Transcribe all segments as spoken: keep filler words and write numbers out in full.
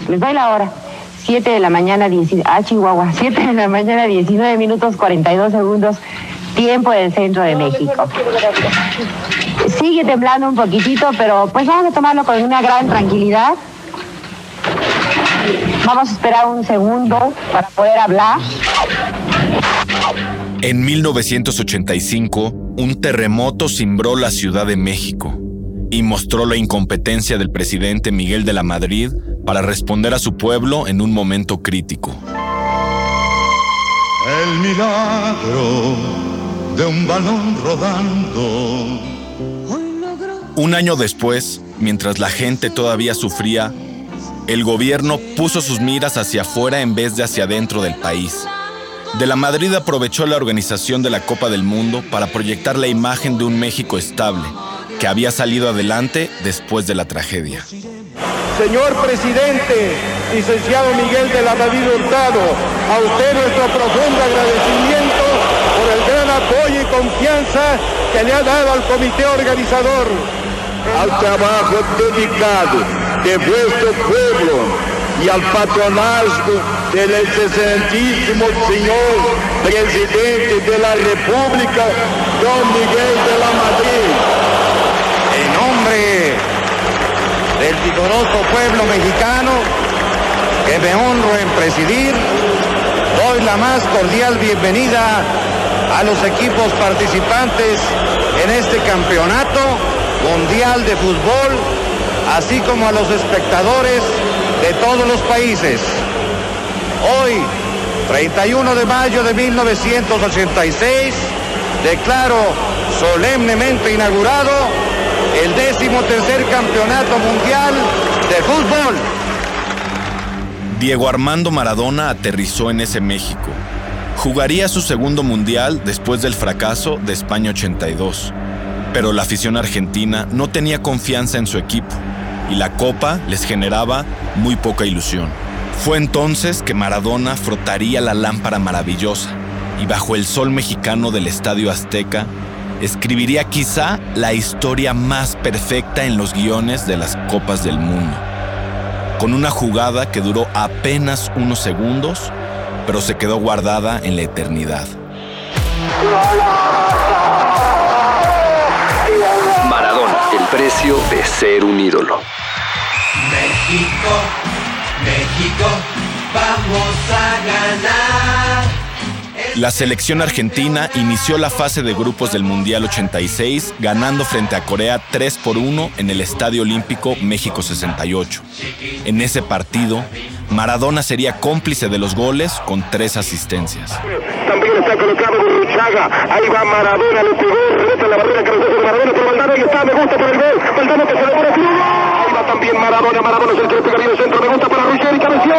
Les doy la hora. siete de la mañana, diecinueve, ah, Chihuahua, siete de la mañana, diecinueve minutos, cuarenta y dos segundos, tiempo del centro de México. Sigue temblando un poquitito, pero pues vamos a tomarlo con una gran tranquilidad. Vamos a esperar un segundo para poder hablar. En mil novecientos ochenta y cinco, un terremoto cimbró la Ciudad de México y mostró la incompetencia del presidente Miguel de la Madrid para responder a su pueblo en un momento crítico. El milagro de un balón rodando. Un año después, mientras la gente todavía sufría, el gobierno puso sus miras hacia afuera en vez de hacia adentro del país. De la Madrid aprovechó la organización de la Copa del Mundo para proyectar la imagen de un México estable, que había salido adelante después de la tragedia. Señor presidente, licenciado Miguel de la Madrid Hurtado, a usted nuestro profundo agradecimiento por el gran apoyo y confianza que le ha dado al comité organizador. Al trabajo dedicado de vuestro pueblo y al patronazgo del excelentísimo señor presidente de la República, don Miguel de la Madrid. En nombre del vigoroso pueblo mexicano que me honro en presidir, doy la más cordial bienvenida a los equipos participantes en este campeonato mundial de fútbol, así como a los espectadores de todos los países. Hoy, treinta y uno de mayo de mil novecientos ochenta y seis, declaro solemnemente inaugurado el décimo tercer campeonato mundial de fútbol. Diego Armando Maradona aterrizó en ese México. Jugaría su segundo mundial después del fracaso de España ochenta y dos. Pero la afición argentina no tenía confianza en su equipo y la Copa les generaba muy poca ilusión. Fue entonces que Maradona frotaría la lámpara maravillosa y bajo el sol mexicano del Estadio Azteca escribiría quizá la historia más perfecta en los guiones de las Copas del Mundo. Con una jugada que duró apenas unos segundos, pero se quedó guardada en la eternidad. Maradona, el precio de ser un ídolo. México, México, vamos a ganar. La selección argentina inició la fase de grupos del Mundial ochenta y seis ganando frente a Corea tres por uno en el Estadio Olímpico México sesenta y ocho. En ese partido, Maradona sería cómplice de los goles con tres asistencias. También está colocado Burruchaga, ahí va Maradona, le pegó, remete a la barrera, cabezazo de Maradona por Valdano, y está, me gusta por el gol, Valdano que se demora, ahí va también Maradona, Maradona es el que le pega bien el centro, me gusta para Ruggeri, cabeció,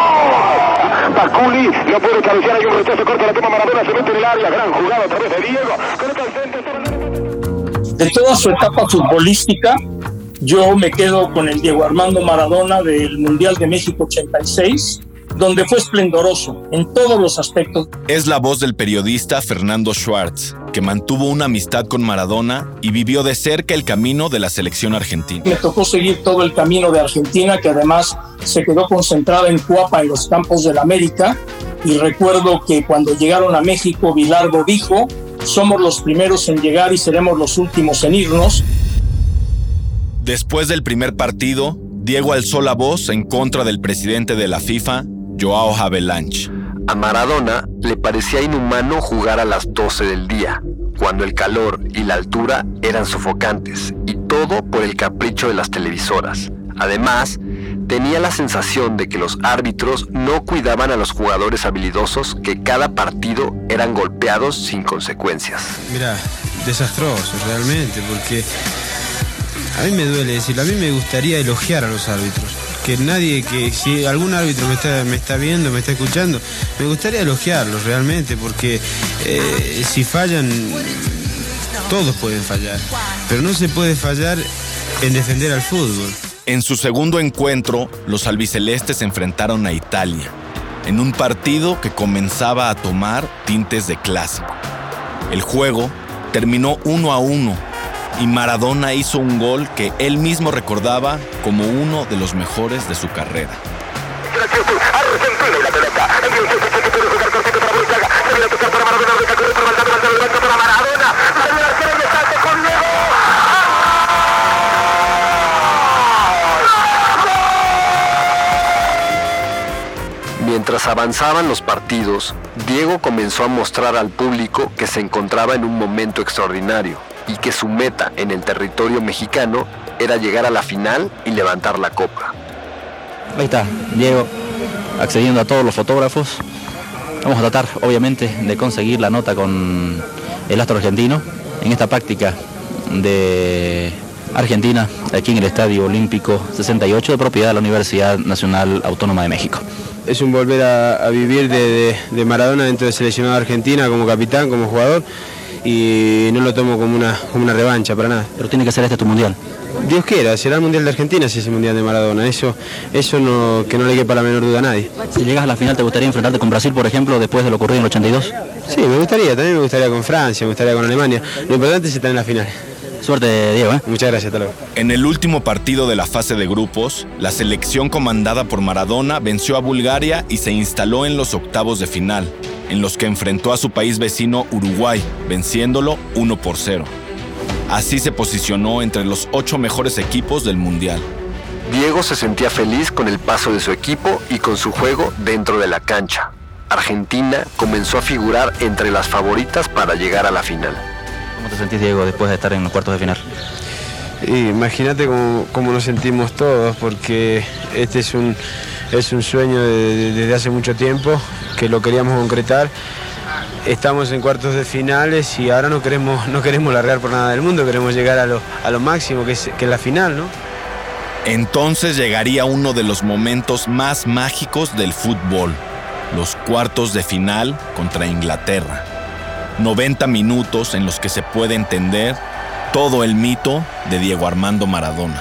Baculi, no puede cabecear, hay un rechazo corto, la toma Maradona, se mete en el área, gran jugada a través de Diego, coloca el centro. De toda su etapa futbolística, yo me quedo con el Diego Armando Maradona del Mundial de México ochenta y seis, donde fue esplendoroso en todos los aspectos. Es la voz del periodista Fernando Schwartz, que mantuvo una amistad con Maradona y vivió de cerca el camino de la selección argentina. Me tocó seguir todo el camino de Argentina, que además se quedó concentrada en Cuapa, en los campos del América, y recuerdo que cuando llegaron a México, Bilardo dijo: somos los primeros en llegar y seremos los últimos en irnos. Después del primer partido, Diego alzó la voz en contra del presidente de la FIFA, Joao Havelange. A Maradona le parecía inhumano jugar a las doce del día, cuando el calor y la altura eran sofocantes, y todo por el capricho de las televisoras. Además, tenía la sensación de que los árbitros no cuidaban a los jugadores habilidosos, que cada partido eran golpeados sin consecuencias. Mira, desastroso realmente, porque a mí me duele decirlo, a mí me gustaría elogiar a los árbitros. Que nadie, que si algún árbitro me está, me está viendo, me está escuchando, me gustaría elogiarlos realmente, porque eh, si fallan, todos pueden fallar, pero no se puede fallar en defender al fútbol. En su segundo encuentro, los albicelestes se enfrentaron a Italia, en un partido que comenzaba a tomar tintes de clásico. El juego terminó uno a uno, y Maradona hizo un gol que él mismo recordaba como uno de los mejores de su carrera. Argentina y la pelota. Envía un chute que puede jugar cortito para Burruchaga. Se viene a tocar para Maradona. Corre para Maradona. Levanta para Maradona. Para el arquero y está con Diego. Mientras avanzaban los partidos, Diego comenzó a mostrar al público que se encontraba en un momento extraordinario y que su meta en el territorio mexicano era llegar a la final y levantar la copa. Ahí está, Diego accediendo a todos los fotógrafos. Vamos a tratar, obviamente, de conseguir la nota con el astro argentino en esta práctica de Argentina, aquí en el Estadio Olímpico sesenta y ocho, de propiedad de la Universidad Nacional Autónoma de México. Es un volver a, a vivir de, de, de Maradona dentro del seleccionado de Argentina como capitán, como jugador, y no lo tomo como una, como una revancha para nada. Pero tiene que ser este tu mundial. Dios quiera, será el Mundial de Argentina si es el Mundial de Maradona, eso, eso no, que no le quepa la menor duda a nadie. Si llegas a la final, ¿te gustaría enfrentarte con Brasil, por ejemplo, después de lo ocurrido en el ochenta y dos? Sí, me gustaría, también me gustaría con Francia, me gustaría con Alemania. Lo importante es estar en la final. Suerte, Diego, ¿eh? Muchas gracias, hasta luego. En el último partido de la fase de grupos, la selección comandada por Maradona venció a Bulgaria y se instaló en los octavos de final, en los que enfrentó a su país vecino Uruguay, venciéndolo uno por cero. Así se posicionó entre los ocho mejores equipos del Mundial. Diego se sentía feliz con el paso de su equipo y con su juego dentro de la cancha. Argentina comenzó a figurar entre las favoritas para llegar a la final. ¿Cómo te sentís, Diego, después de estar en los cuartos de final? Imagínate cómo, cómo nos sentimos todos, porque este es un, es un sueño de, de, desde hace mucho tiempo, que lo queríamos concretar. Estamos en cuartos de finales y ahora no queremos, no queremos largar por nada del mundo, queremos llegar a lo, a lo máximo, que es, que es la final, ¿no? Entonces llegaría uno de los momentos más mágicos del fútbol, los cuartos de final contra Inglaterra. noventa minutos en los que se puede entender todo el mito de Diego Armando Maradona.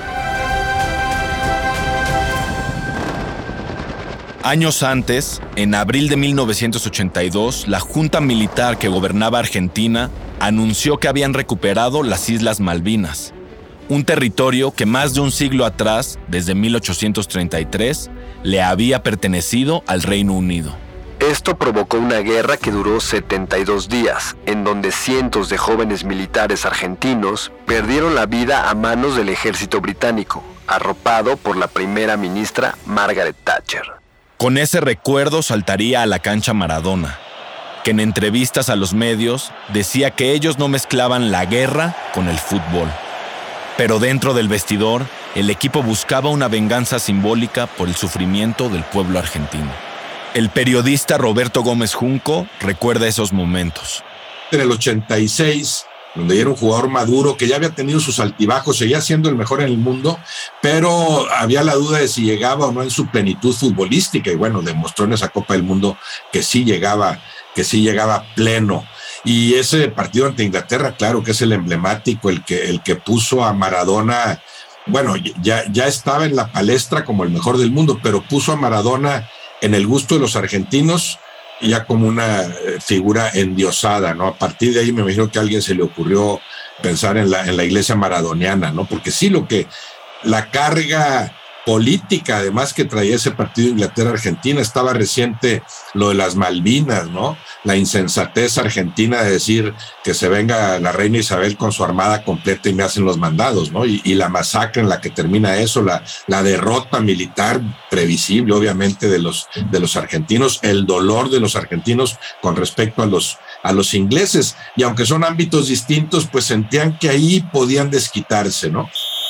Años antes, en abril de mil novecientos ochenta y dos, la Junta Militar que gobernaba Argentina anunció que habían recuperado las Islas Malvinas, un territorio que más de un siglo atrás, desde mil ochocientos treinta y tres, le había pertenecido al Reino Unido. Esto provocó una guerra que duró setenta y dos días, en donde cientos de jóvenes militares argentinos perdieron la vida a manos del ejército británico, arropado por la primera ministra Margaret Thatcher. Con ese recuerdo saltaría a la cancha Maradona, que en entrevistas a los medios decía que ellos no mezclaban la guerra con el fútbol. Pero dentro del vestidor, el equipo buscaba una venganza simbólica por el sufrimiento del pueblo argentino. El periodista Roberto Gómez Junco recuerda esos momentos. En el ochenta y seis, donde era un jugador maduro que ya había tenido sus altibajos, seguía siendo el mejor en el mundo, pero había la duda de si llegaba o no en su plenitud futbolística, y bueno, demostró en esa Copa del Mundo que sí llegaba, que sí llegaba pleno. Y ese partido ante Inglaterra, claro que es el emblemático, el que, el que puso a Maradona, bueno, ya, ya estaba en la palestra como el mejor del mundo, pero puso a Maradona en el gusto de los argentinos, ya como una figura endiosada, ¿no? A partir de ahí me imagino que a alguien se le ocurrió pensar en la, en la iglesia maradoniana, ¿no? Porque sí, lo que, la carga política, además, que traía ese partido Inglaterra-Argentina, estaba reciente lo de las Malvinas, ¿no? La insensatez argentina de decir que se venga la reina Isabel con su armada completa y me hacen los mandados, ¿no? Y, y la masacre en la que termina eso, la, la derrota militar previsible, obviamente, de los, de los argentinos, el dolor de los argentinos con respecto a los, a los ingleses. Y aunque son ámbitos distintos, pues sentían que ahí podían desquitarse, ¿no?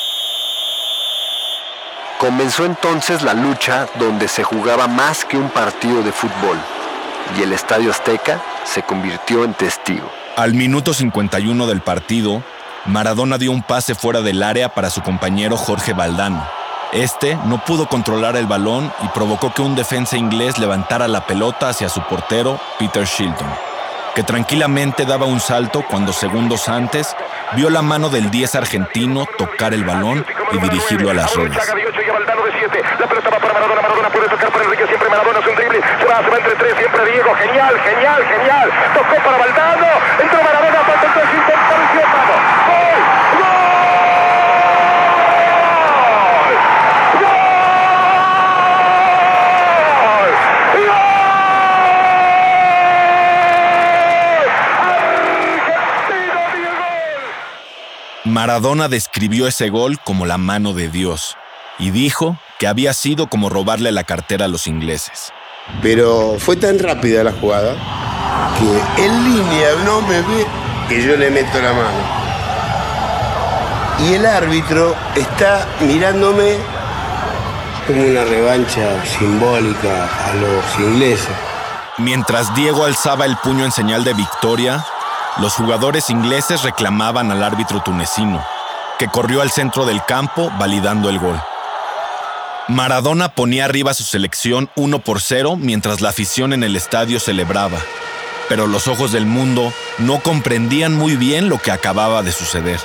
Comenzó entonces la lucha donde se jugaba más que un partido de fútbol, y el Estadio Azteca se convirtió en testigo. Al minuto cincuenta y uno del partido, Maradona dio un pase fuera del área para su compañero Jorge Valdano. Este no pudo controlar el balón y provocó que un defensa inglés levantara la pelota hacia su portero, Peter Shilton, que tranquilamente daba un salto cuando segundos antes vio la mano del diez argentino tocar el balón y dirigirlo a las redes. La pelota va para Maradona, Maradona puede tocar para Enrique, siempre Maradona es un drible, se va, se va entre tres, siempre Diego, genial, genial, genial, tocó para Valdano, entró Maradona, falta el tres, intenta, vamos, ¡gol! ¡Gol! ¡Gol! Maradona describió ese gol como la mano de Dios y dijo que había sido como robarle la cartera a los ingleses. Pero fue tan rápida la jugada que en línea no me ve que yo le meto la mano. Y el árbitro está mirándome como una revancha simbólica a los ingleses. Mientras Diego alzaba el puño en señal de victoria, los jugadores ingleses reclamaban al árbitro tunecino, que corrió al centro del campo validando el gol. Maradona ponía arriba a su selección uno por cero mientras la afición en el estadio celebraba, pero los ojos del mundo no comprendían muy bien lo que acababa de suceder.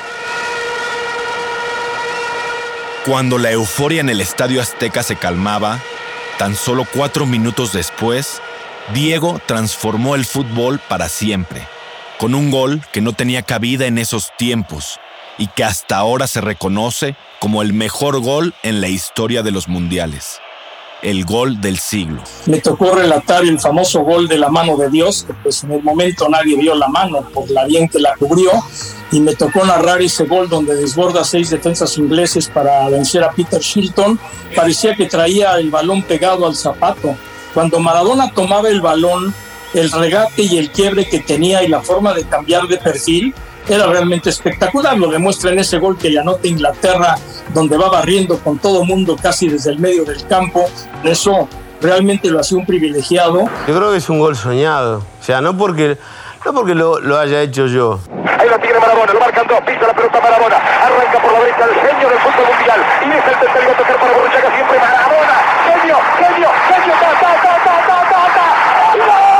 Cuando la euforia en el Estadio Azteca se calmaba, tan solo cuatro minutos después, Diego transformó el fútbol para siempre, con un gol que no tenía cabida en esos tiempos y que hasta ahora se reconoce como el mejor gol en la historia de los mundiales. El gol del siglo. Me tocó relatar el famoso gol de la mano de Dios, que pues en el momento nadie vio la mano por la bien que la cubrió, y me tocó narrar ese gol donde desborda seis defensas ingleses para vencer a Peter Shilton. Parecía que traía el balón pegado al zapato. Cuando Maradona tomaba el balón, el regate y el quiebre que tenía y la forma de cambiar de perfil era realmente espectacular. Lo demuestra en ese gol que le anota Inglaterra, donde va barriendo con todo mundo casi desde el medio del campo. Eso realmente lo hacía un privilegiado. Yo creo que es un gol soñado, o sea, no porque, no porque lo, lo haya hecho yo. Ahí lo tiene Maradona, lo marcan dos, pisa la pelota Maradona, arranca por la derecha el genio del fútbol mundial y deja el tercero a tocar para Borruchaga, siempre Maradona, genio, genio, genio, ta, ta, ta, ta, ta, ta, ta. ¡Gol!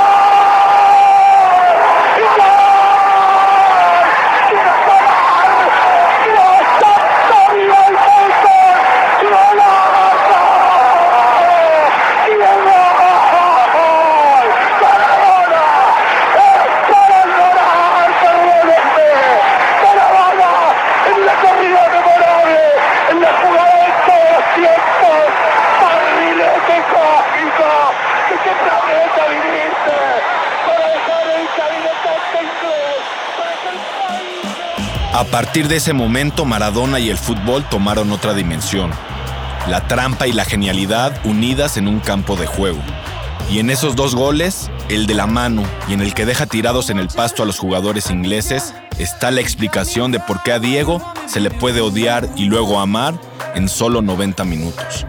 A partir de ese momento, Maradona y el fútbol tomaron otra dimensión. La trampa y la genialidad unidas en un campo de juego. Y en esos dos goles, el de la mano y en el que deja tirados en el pasto a los jugadores ingleses, está la explicación de por qué a Diego se le puede odiar y luego amar en solo noventa minutos.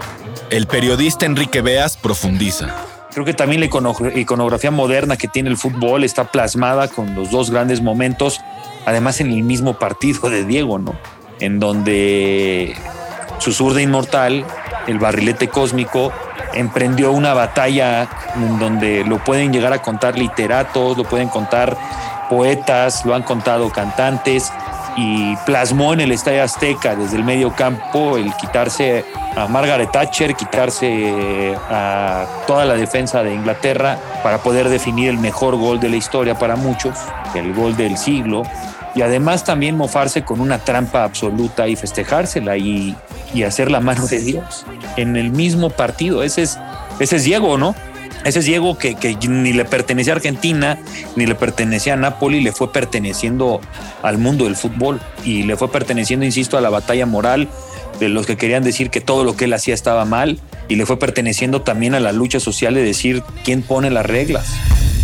El periodista Enrique Beas profundiza. Creo que también la iconografía moderna que tiene el fútbol está plasmada con los dos grandes momentos, además en el mismo partido de Diego, ¿no? En donde su zurda inmortal, el barrilete cósmico, emprendió una batalla en donde lo pueden llegar a contar literatos, lo pueden contar poetas, lo han contado cantantes, y plasmó en el Estadio Azteca desde el medio campo el quitarse a Margaret Thatcher, quitarse a toda la defensa de Inglaterra para poder definir el mejor gol de la historia para muchos, el gol del siglo, y además también mofarse con una trampa absoluta y festejársela y, y hacer la mano de Dios en el mismo partido. Ese es, ese es Diego, ¿no? Ese es Diego que, que ni le pertenecía a Argentina, ni le pertenecía a Napoli, le fue perteneciendo al mundo del fútbol y le fue perteneciendo, insisto, a la batalla moral de los que querían decir que todo lo que él hacía estaba mal, y le fue perteneciendo también a la lucha social de decir quién pone las reglas.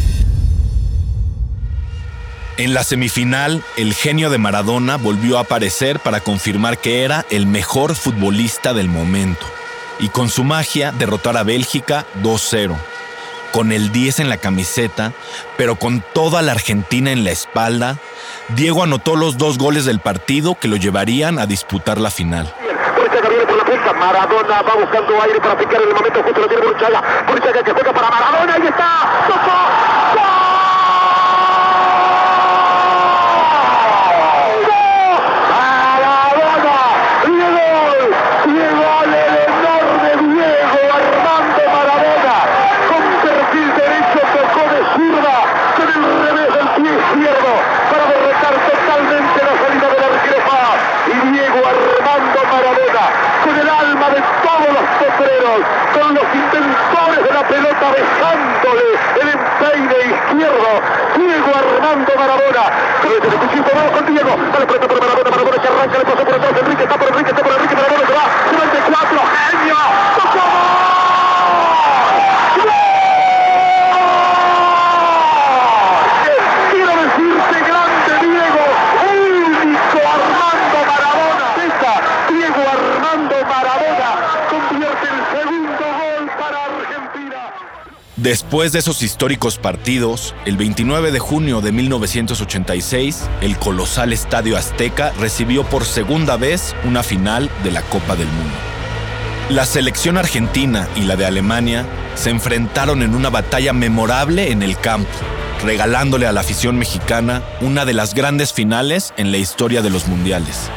En la semifinal, el genio de Maradona volvió a aparecer para confirmar que era el mejor futbolista del momento y con su magia derrotar a Bélgica dos cero. Con el diez en la camiseta, pero con toda la Argentina en la espalda, Diego anotó los dos goles del partido que lo llevarían a disputar la final. Borruchaga viene por la punta, Maradona va buscando aire para picar en el momento justo, lo tiene Borruchaga, Borruchaga que juega para Maradona, ahí está, ¡tocó! ¡Gol! argentinos, con los inventores de la pelota besándole el empeine izquierdo, Diego Armando Maradona. Vamos con Diego, a la pelota por Maradona, Maradona que arranca, le pasó por atrás, Enrique está por Enrique, está por Enrique, Maradona se va, se va el de cuatro, genio, ¡tocó! Quiero decirte grande Diego, único Armando Maradona, esa, Diego Armando Maradona convierte el segundo gol para Argentina. Después de esos históricos partidos, el veintinueve de junio de mil novecientos ochenta y seis, el colosal Estadio Azteca recibió por segunda vez una final de la Copa del Mundo. La selección argentina y la de Alemania se enfrentaron en una batalla memorable en el campo, regalándole a la afición mexicana una de las grandes finales en la historia de los mundiales.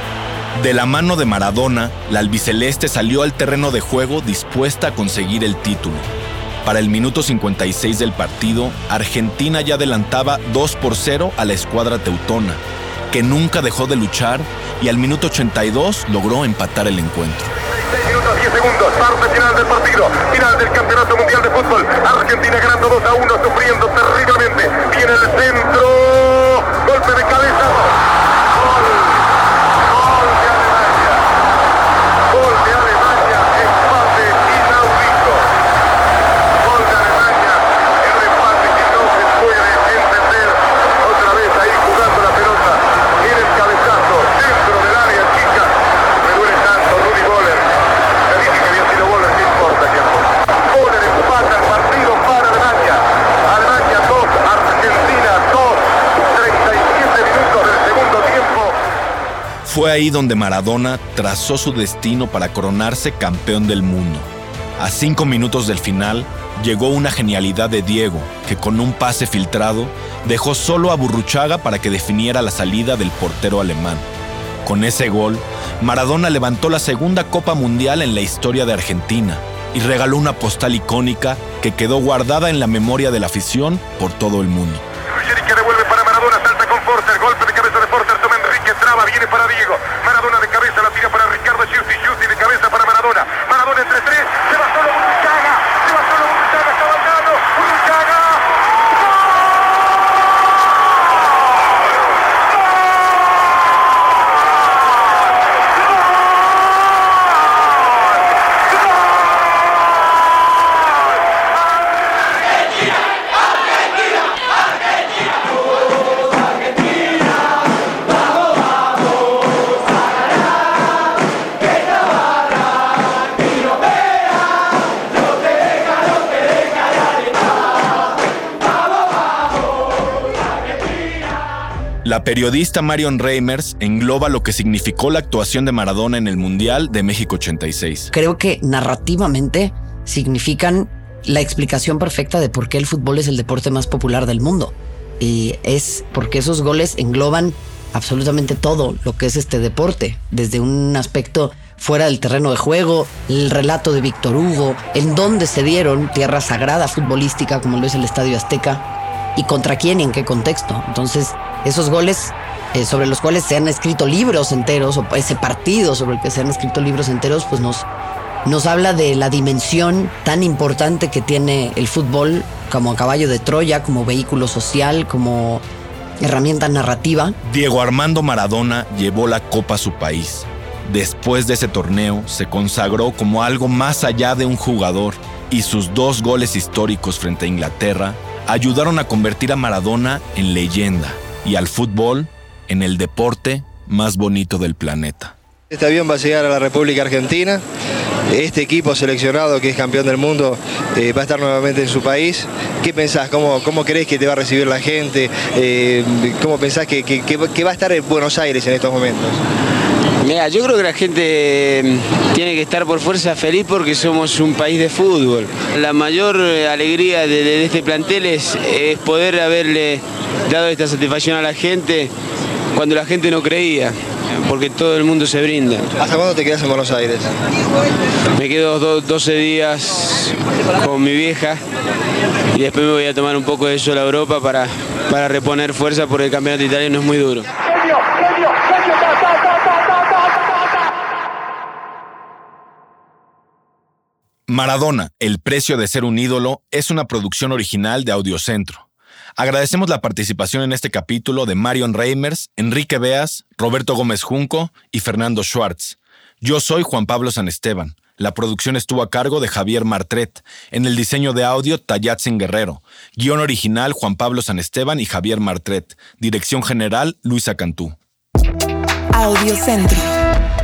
De la mano de Maradona, la albiceleste salió al terreno de juego dispuesta a conseguir el título. Para el minuto cincuenta y seis del partido, Argentina ya adelantaba dos por cero a la escuadra teutona, que nunca dejó de luchar y al minuto ochenta y dos logró empatar el encuentro. seis minutos diez segundos, parte final del partido, final del Campeonato Mundial de Fútbol. Argentina ganando dos a uno, sufriendo terriblemente. Viene el centro, golpe de cabeza. Gol, gol de Alemania. Gol de Alemania, empate inaudito. Gol de Alemania, el empate que no se puede entender. Otra vez ahí jugando la pelota. Viene el cabezazo, dentro del área chica. Me duele tanto, Rudi Voller. Me dije que había sido Voller, ¿qué importa? Voller empata el partido para Alemania. Alemania dos, Argentina dos. treinta y siete minutos del segundo tiempo. Fue ahí donde Maradona trazó su destino para coronarse campeón del mundo. A cinco minutos del final, llegó una genialidad de Diego, que con un pase filtrado, dejó solo a Burruchaga para que definiera la salida del portero alemán. Con ese gol, Maradona levantó la segunda Copa Mundial en la historia de Argentina y regaló una postal icónica que quedó guardada en la memoria de la afición por todo el mundo. Ruggeri que devuelve para Maradona, salta con Forster, golpe de cabeza de Forster, toma Enrique, traba, viene para Diego. Maradona de cabeza, la tira para Ricardo Giusti, Giusti de cabeza para Maradona. Maradona entre tres, se va solo Burruchaga, se va solo Burruchaga, está bajando, Burruchaga. La periodista Marion Reimers engloba lo que significó la actuación de Maradona en el Mundial de México ochenta y seis. Creo que narrativamente significan la explicación perfecta de por qué el fútbol es el deporte más popular del mundo. Y es porque esos goles engloban absolutamente todo lo que es este deporte, desde un aspecto fuera del terreno de juego, el relato de Víctor Hugo, en dónde se dieron, tierra sagrada futbolística como lo es el Estadio Azteca, y contra quién y en qué contexto. Entonces, esos goles eh, sobre los cuales se han escrito libros enteros, o ese partido sobre el que se han escrito libros enteros, pues nos, nos habla de la dimensión tan importante que tiene el fútbol como caballo de Troya, como vehículo social, como herramienta narrativa. Diego Armando Maradona llevó la copa a su país. Después de ese torneo, se consagró como algo más allá de un jugador, y sus dos goles históricos frente a Inglaterra ayudaron a convertir a Maradona en leyenda y al fútbol en el deporte más bonito del planeta. Este avión va a llegar a la República Argentina. Este equipo seleccionado que es campeón del mundo eh, va a estar nuevamente en su país. ¿Qué pensás? ¿Cómo, cómo crees que te va a recibir la gente? Eh, ¿Cómo pensás que, que, que va a estar en Buenos Aires en estos momentos? Mira, yo creo que la gente tiene que estar por fuerza feliz porque somos un país de fútbol. La mayor alegría de, de este plantel es, es poder haberle dado esta satisfacción a la gente cuando la gente no creía, porque todo el mundo se brinda. ¿Hasta cuándo te quedas en Buenos Aires? Me quedo do, doce días con mi vieja y después me voy a tomar un poco de sol a Europa para, para reponer fuerza porque el campeonato italiano es muy duro. Maradona, el precio de ser un ídolo, es una producción original de Audiocentro. Agradecemos la participación en este capítulo de Marion Reimers, Enrique Beas, Roberto Gómez Junco y Fernando Schwartz. Yo soy Juan Pablo San Esteban. La producción estuvo a cargo de Javier Martret. En el diseño de audio, Tayatzin Guerrero. Guión original, Juan Pablo San Esteban y Javier Martret. Dirección general, Luisa Cantú. Audiocentro.